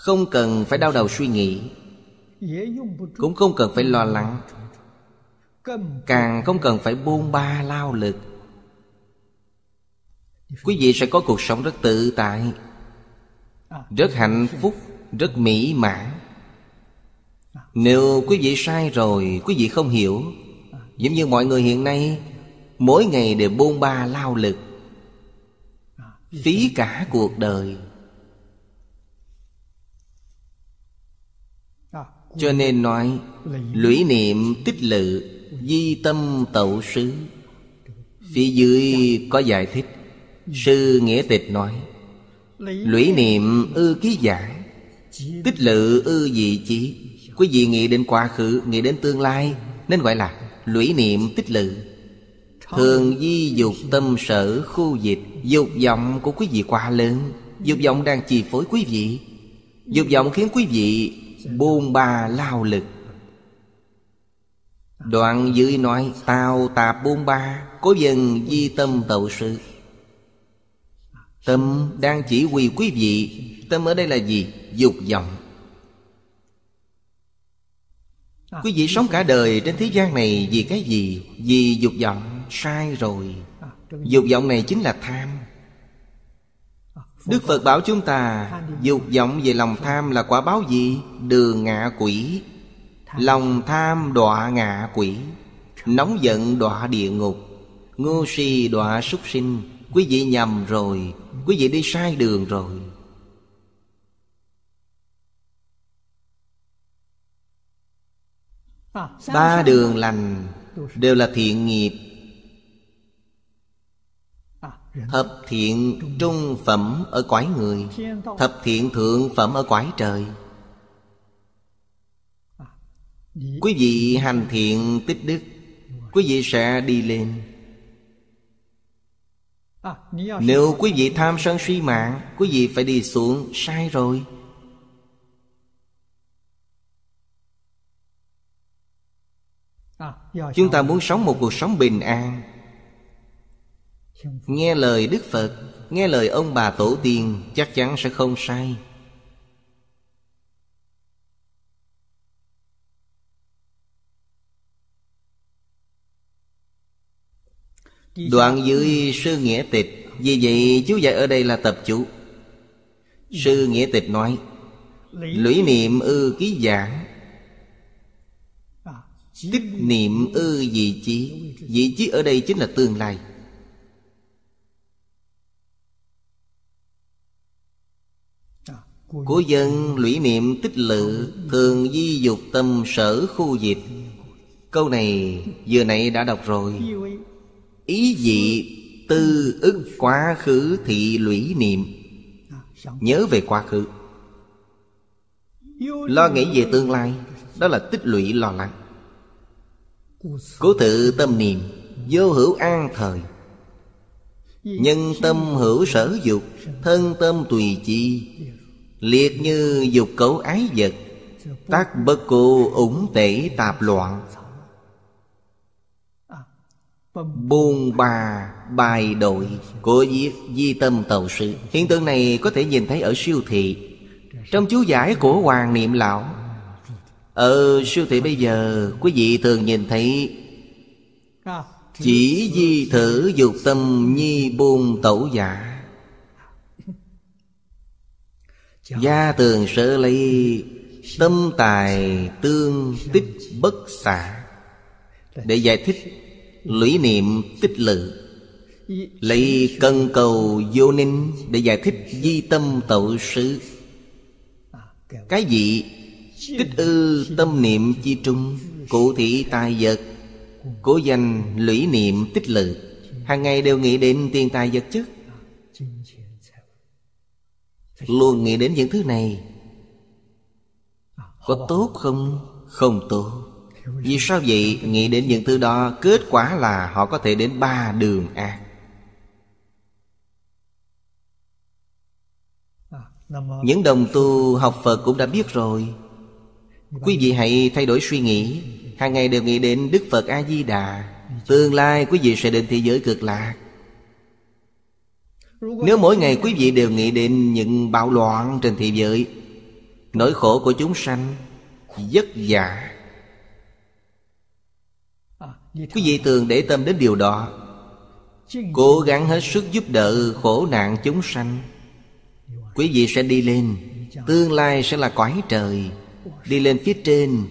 Không cần phải đau đầu suy nghĩ, cũng không cần phải lo lắng, càng không cần phải bôn ba lao lực. Quý vị sẽ có cuộc sống rất tự tại, rất hạnh phúc, rất mỹ mãn. Nếu quý vị sai rồi, quý vị không hiểu, giống như mọi người hiện nay, mỗi ngày đều bôn ba lao lực, phí cả cuộc đời. Cho nên nói lũy niệm tích lự, di tâm tậu xứ. Phía dưới có giải thích. Sư Nghĩa Tịch nói: lũy niệm ư ký giảng, tích lự ư dị chí. Quý vị nghĩ đến quá khứ, nghĩ đến tương lai, nên gọi là lũy niệm tích lự. Thường di dục tâm sở khu dịch. Dục vọng của quý vị quá lớn, dục vọng đang chi phối quý vị. Dục vọng khiến quý vị bôn ba lao lực. Đoạn dưới nói: tào tạp bôn ba, cố dần di tâm tậu sự. Tâm đang chỉ huy quý vị. Tâm ở đây là gì? Dục vọng. Quý vị sống cả đời trên thế gian này vì cái gì? Vì dục vọng. Sai rồi. Dục vọng này chính là tham. Đức Phật bảo chúng ta, dục vọng về lòng tham là quả báo gì? Đường ngạ quỷ. Lòng tham đọa ngạ quỷ, nóng giận đọa địa ngục, ngu si đọa súc sinh. Quý vị nhầm rồi, quý vị đi sai đường rồi. Ba đường lành đều là thiện nghiệp. Thập thiện trung phẩm ở cõi người, thập thiện thượng phẩm ở cõi trời. Quý vị hành thiện tích đức, quý vị sẽ đi lên. Nếu quý vị tham sân si mạng, quý vị phải đi xuống. Sai rồi. Chúng ta muốn sống một cuộc sống bình an, nghe lời Đức Phật, nghe lời ông bà tổ tiên, chắc chắn sẽ không sai. Đoạn dưới Sư Nghĩa Tịch. Vì vậy chú giải ở đây là tập chú. Sư Nghĩa Tịch nói: lũy niệm ư ký giảng, tích niệm ư dị chí. Dị chí ở đây chính là tương lai. Cố dân lũy niệm tích lự, thường di dục tâm sở khu dịch. Câu này vừa nãy đã đọc rồi. Ý dị tư ức quá khứ thị lũy niệm. Nhớ về quá khứ, lo nghĩ về tương lai, đó là tích lũy lo lắng. Cố tự tâm niệm, vô hữu an thời. Nhân tâm hữu sở dục, thân tâm tùy chi. Liệt như dục cấu ái vật, tác bất cô ủng tể tạp loạn. Bôn ba bài đội, của viết di tâm tậu sự. Hiện tượng này có thể nhìn thấy ở siêu thị. Trong chú giải của Hoàng Niệm Lão, ở siêu thị bây giờ quý vị thường nhìn thấy: chỉ di thử dục tâm nhi bôn tẩu giả. Gia tường sở lấy tâm tài tương tích bất xả. Để giải thích lũy niệm tích lự. Lấy cần cầu vô ninh để giải thích di tâm tậu sự. Cái gì? Tích ư tâm niệm chi trung, cụ thị tài vật. Cố danh lũy niệm tích lự. Hàng ngày đều nghĩ đến tiền tài vật chất, luôn nghĩ đến những thứ này. Có tốt không? Không tốt. Vì sao vậy? Nghĩ đến những thứ đó, kết quả là họ có thể đến ba đường ác. Những đồng tu học Phật cũng đã biết rồi. Quý vị hãy thay đổi suy nghĩ. Hàng ngày đều nghĩ đến Đức Phật A-di-đà. Tương lai quý vị sẽ đến thế giới cực lạc. Nếu mỗi ngày quý vị đều nghĩ đến những bạo loạn trên thế giới, Nỗi khổ của chúng sanh vất vả. Quý vị thường để tâm đến điều đó, cố gắng hết sức giúp đỡ khổ nạn chúng sanh, quý vị sẽ đi lên. Tương lai sẽ là cõi trời, đi lên phía trên,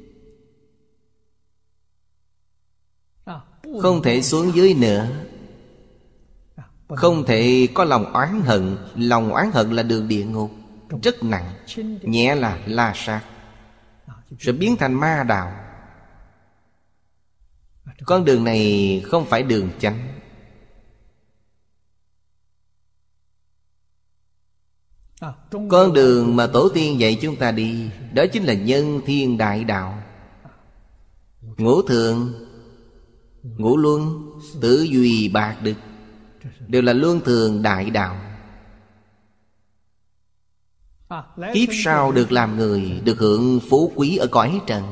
không thể xuống dưới nữa. Không thể có lòng oán hận. Lòng oán hận là đường địa ngục, rất nặng. Nhẹ là la sát, sẽ biến thành ma đạo. Con đường này không phải đường chánh. Con đường mà tổ tiên dạy chúng ta đi, đó chính là nhân thiên đại đạo. Ngũ thường, ngũ luân, tử duy bạc đức, đều là luân thường đại đạo. Kiếp sau được làm người, được hưởng phú quý ở cõi trần.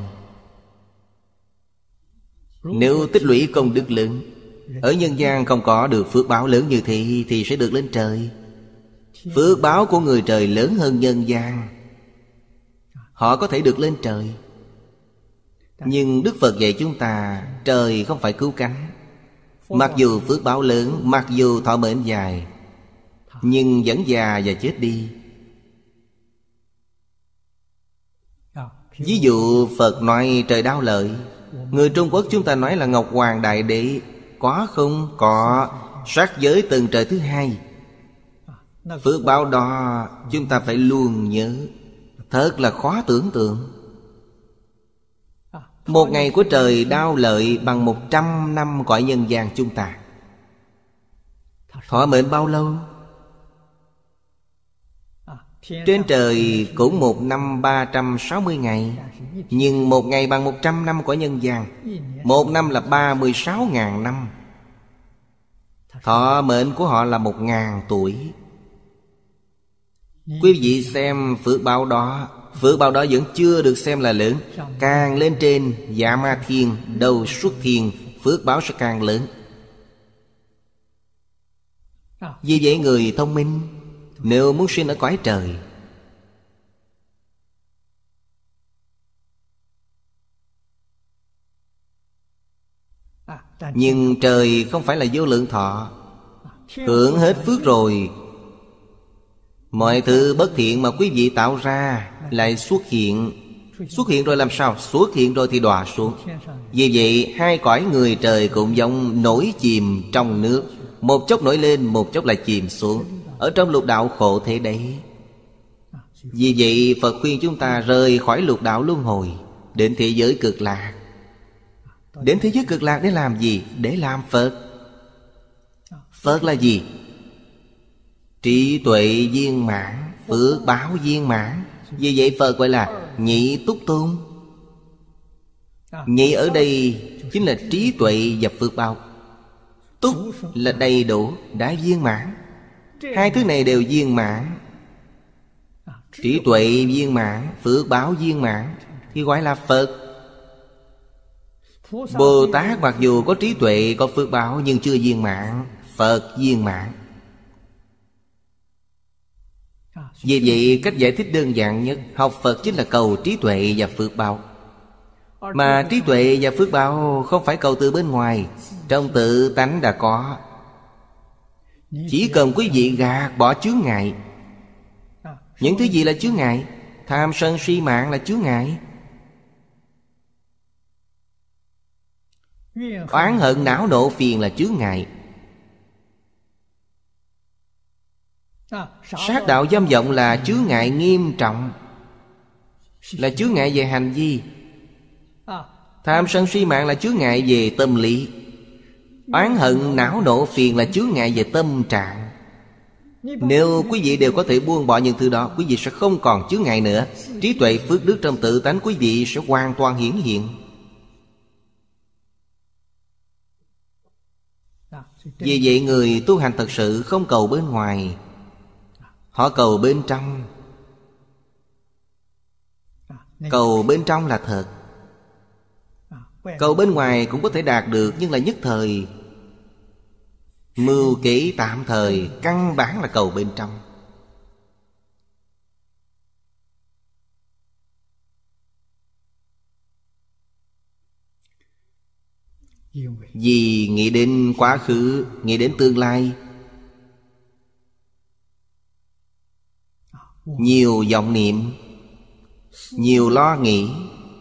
Nếu tích lũy công đức lớn, ở nhân gian không có được phước báo lớn như thế, thì sẽ được lên trời. Phước báo của người trời lớn hơn nhân gian, họ có thể được lên trời. Nhưng Đức Phật dạy chúng ta, trời không phải cứu cánh. Mặc dù phước báo lớn, mặc dù thọ mệnh dài, nhưng vẫn già và chết đi. Ví dụ Phật nói trời Đao Lợi, người Trung Quốc chúng ta nói là Ngọc Hoàng Đại Đế. Có không? Có. Sát giới tầng trời thứ hai. Phước báo đó chúng ta phải luôn nhớ, thật là khó tưởng tượng. Một ngày của trời Đao Lợi bằng 100 năm cõi nhân gian chúng ta. Thọ mệnh bao lâu? Trên trời cũng 1 năm 360 ngày, nhưng một ngày bằng 100 năm cõi nhân gian. Một năm là 36.000 năm. Thọ mệnh của họ là 1.000 tuổi. Quý vị xem phước báo đó, phước báo đó vẫn chưa được xem là lớn. Càng lên trên Dạ Ma Thiên, Đầu Xuất Thiên, phước báo sẽ càng lớn. Vì vậy người thông minh, nếu muốn sinh ở cõi trời, nhưng trời không phải là vô lượng thọ. Hưởng hết phước rồi, mọi thứ bất thiện mà quý vị tạo ra lại xuất hiện. Xuất hiện rồi làm sao? Xuất hiện rồi thì đọa xuống. Vì vậy hai cõi người trời cũng giống nổi chìm trong nước, một chốc nổi lên, một chốc lại chìm xuống. Ở trong lục đạo khổ thế đấy. Vì vậy Phật khuyên chúng ta rời khỏi lục đạo luân hồi, đến thế giới cực lạc. Đến thế giới cực lạc để làm gì? Để làm Phật. Phật là gì? Trí tuệ viên mãn, phước báo viên mãn. Vì vậy Phật gọi là Nhị Túc Tôn. Nhị ở đây chính là trí tuệ và phước báo. Túc là đầy đủ, đã viên mãn. Hai thứ này đều viên mãn. Trí tuệ viên mãn, phước báo viên mãn thì gọi là Phật. Bồ Tát mặc dù có trí tuệ, có phước báo nhưng chưa viên mãn. Phật viên mãn. Vì vậy cách giải thích đơn giản nhất, học Phật chính là cầu trí tuệ và phước báo. Mà trí tuệ và phước báo không phải cầu từ bên ngoài, trong tự tánh đã có. Chỉ cần quý vị gạt bỏ chướng ngại. Những thứ gì là chướng ngại? Tham sân si mạng là chướng ngại. Oán hận não nộ phiền là chướng ngại. Sát đạo dâm vọng là chướng ngại nghiêm trọng, là chướng ngại về hành vi. Tham sân si mạng là chướng ngại về tâm lý. Oán hận não nộ phiền là chướng ngại về tâm trạng. Nếu quý vị đều có thể buông bỏ những thứ đó, quý vị sẽ không còn chướng ngại nữa. Trí tuệ phước đức trong tự tánh quý vị sẽ hoàn toàn hiển hiện. Vì vậy người tu hành thật sự không cầu bên ngoài, họ cầu bên trong. Cầu bên trong là thật. Cầu bên ngoài cũng có thể đạt được, nhưng là nhất thời, mưu kế tạm thời. Căn bản là cầu bên trong. Vì nghĩ đến quá khứ, nghĩ đến tương lai, nhiều vọng niệm, nhiều lo nghĩ,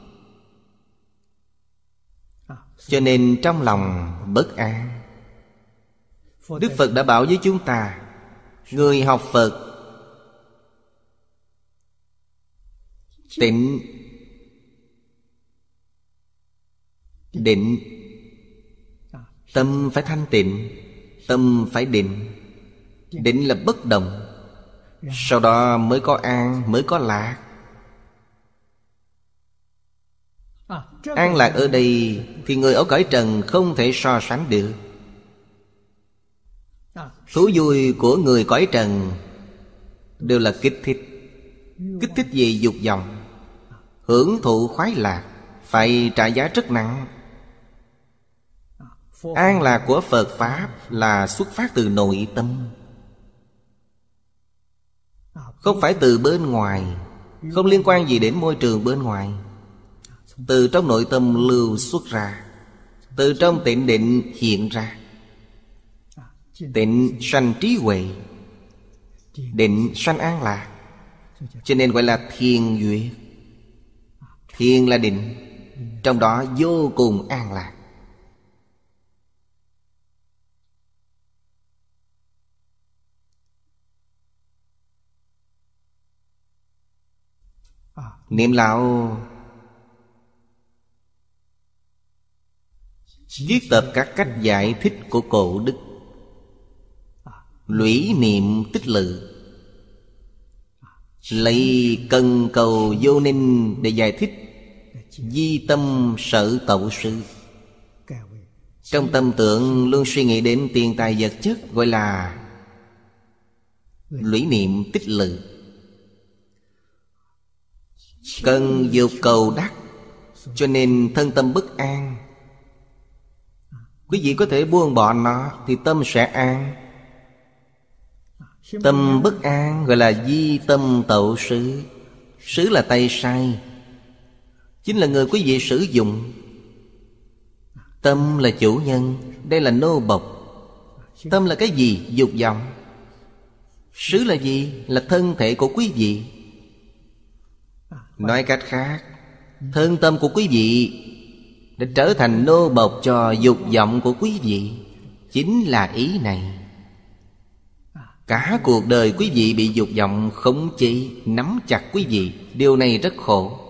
cho nên trong lòng bất an. Đức Phật đã bảo với chúng ta, người học Phật tịnh định, tâm phải thanh tịnh, tâm phải định. Định là bất động, sau đó mới có an, mới có lạc. An lạc ở đây thì người ở cõi trần không thể so sánh được. Thú vui của người cõi trần đều là kích thích. Kích thích về dục vọng, hưởng thụ khoái lạc, phải trả giá rất nặng. An lạc của Phật Pháp là xuất phát từ nội tâm, không phải từ bên ngoài, không liên quan gì đến môi trường bên ngoài. Từ trong nội tâm lưu xuất ra, từ trong tịnh định hiện ra. Tịnh sanh trí huệ, định sanh an lạc, cho nên gọi là thiền duyệt. Thiền là định, trong đó vô cùng an lạc. Niệm lão viết tập các cách giải thích của cổ đức, lũy niệm tích lự, lấy cần cầu vô ninh để giải thích di tâm sở tậu sự. Trong tâm tượng luôn suy nghĩ đến tiền tài vật chất, gọi là lũy niệm tích lự. Cần dục cầu đắc, cho nên thân tâm bất an. Quý vị có thể buông bỏ nó thì tâm sẽ an. Tâm bất an gọi là di tâm tậu xứ. Xứ là tay sai, chính là người quý vị sử dụng. Tâm là chủ nhân, đây là nô bộc. Tâm là cái gì? Dục vọng. Xứ là gì? Là thân thể của quý vị. Nói cách khác, thân tâm của quý vị đã trở thành nô bộc cho dục vọng của quý vị. Chính là ý này. Cả cuộc đời quý vị bị dục vọng khống chế, nắm chặt quý vị. Điều này rất khổ.